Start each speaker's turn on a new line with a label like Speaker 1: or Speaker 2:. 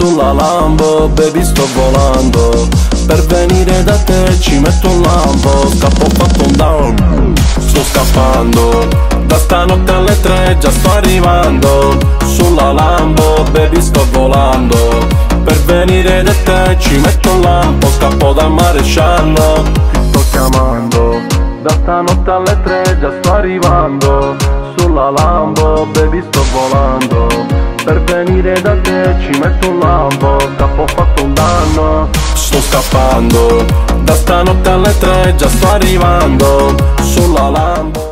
Speaker 1: sulla Lambo, baby sto volando. Per venire da te ci metto un lampo. Scappo, ho fatto un down, sto scappando. Da stanotte alle 3 già sto arrivando. Sulla Lambo, baby sto volando. Per venire da te ci metto un lampo. Scappo dal maresciallo, ti sto chiamando. Da stanotte alle 3 già sto arrivando. Sulla Lambo, baby sto volando. Per venire da te ci metto un lampo. Scappo, ho fatto un danno, sto scappando. Da stanotte alle 3 già sto arrivando. Sulla Lambo.